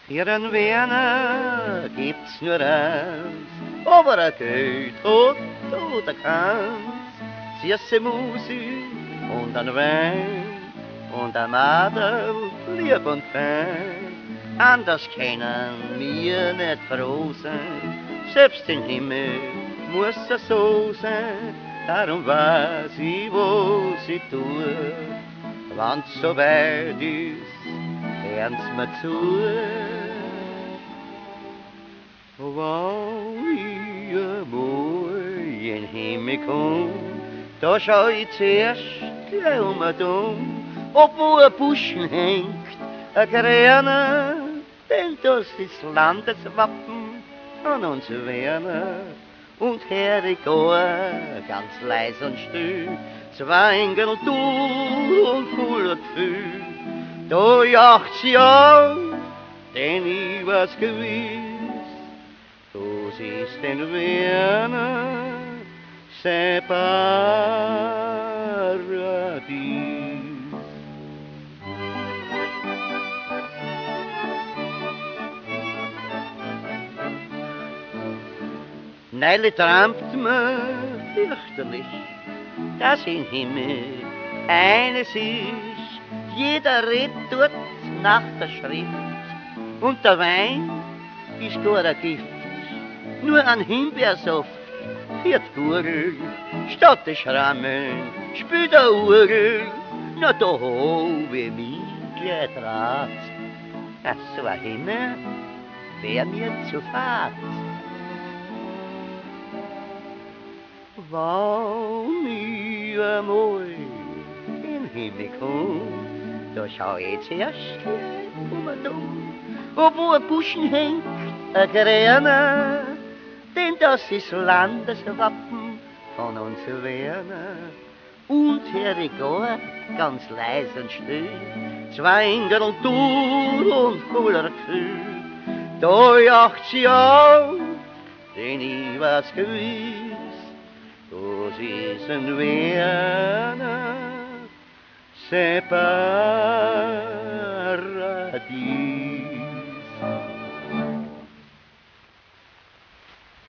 Für ein Wiener gibt's nur eins, aber er geht oder kann's. Süße Musik und ein Wein und ein Madel, lieb und fein. Anders können wir nicht froh sein, selbst im Himmel muss es so sein. Darum weiß ich, was ich tue, wenn's so weit ist, hörn's mir zu. Wenn ich einmal in den Himmel komm, da schau ich zuerst gleich ob wo ein Buschen hängt, ein grüner, denn das ist Landeswappen von uns Werner. Und her ich gehe, ganz leis und still, zwei Engel du und voller Gefühl. Da jacht sie auf, denn ich was gewiss, das ist den Werner sein Paradies. Neile träumt man fürchterlich, dass im Himmel eines ist. Jeder redet dort nach der Schrift und der Wein ist gar ein Gift. Nur ein Himbeersaft für die Gurgel, statt des Schrammeln spielt der Urgel. Na da hab ich mich gleich draht. Ach, so ein Himmel wär mir zu fad. Wenn ich einmal in den Himmel komm, da schau ich zuerst ob wo ein Buschen hängt, ein grüner, denn das ist Landeswappen von uns Werner. Und her ich gehe, ganz leis und still, zwei Engel und du und voller Gefühl. Da jacht sie auf, denn ich was gewiss, das ist ein Werner, sein Paradies.